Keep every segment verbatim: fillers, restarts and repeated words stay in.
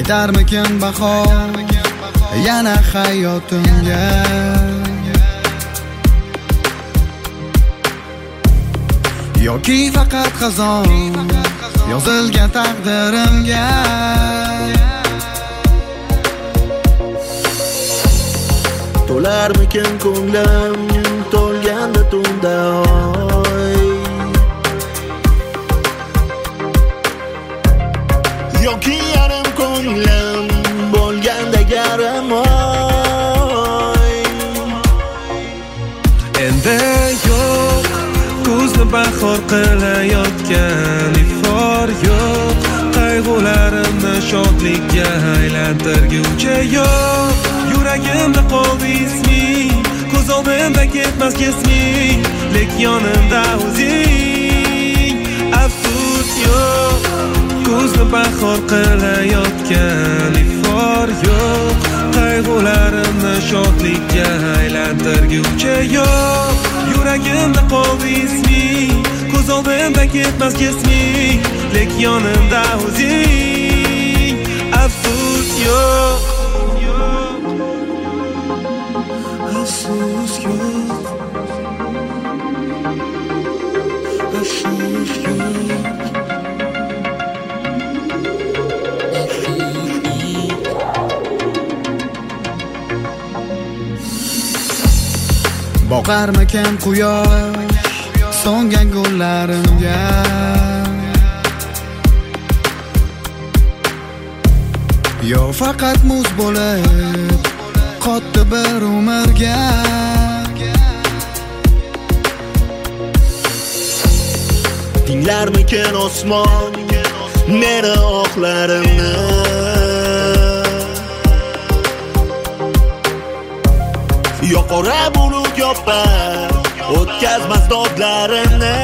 Qaytarmikin bahor yana hayotimga, yoki faqat xazon yozilgan taqdirimga. To'larmikin ko'nglim to'lganda tunda oy, yoki yarim ko'nglim bo'lganda yarim oy. Endi yo'q ko'zni bahor qilayotgan ifor yo'q, qayg'ularimni shodlikka aylantirguncha yo'q. Yuragimda qoldi isming, ko'z oldimda ketmas kesming, lek yonimda o'zing. Afsus yo'q ko'zni bahor qilayotgan ifor yo'q, qayg'ularimni shodlikka aylantirguncha yo'q. Yuragimda qoldi isming, ko'z oldimda ketmas kesming, lek yonimda o'zing. Afsus yo'q, afsus yo'q, afsus yo'q. Boqarmikan quyosh so'ngan gullarimga, yo faqat muz bo'lib qotdi bir umrga. Tinglarmikin osmon meni oqlarimni, yo qora bulut yopar o'tkazmas dodlarimni.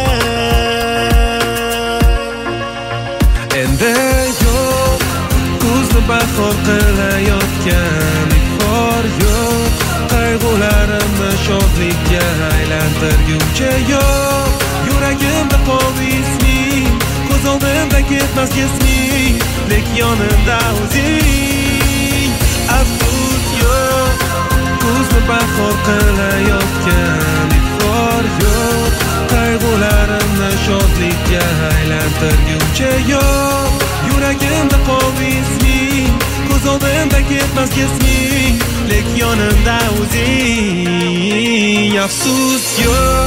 Endi yo'q ko'zni bahor qilayotgan ifor yo'q, qayg'ularimni shodlikka aylantirguncha yo'q. Yuragimda qoldi isming, ko'z oldimda ketmas kesming, lek yonimda o'zing. Afsus yo'q ko'zni bahor qilayotgan ifor yo'q, qayg'ularimni shodlikka aylantirguncha yo'q. Yuragimda qoldi isming, ko'z oldimda ketmas kesming, lek yonimda o'zing. Afsus yo'q.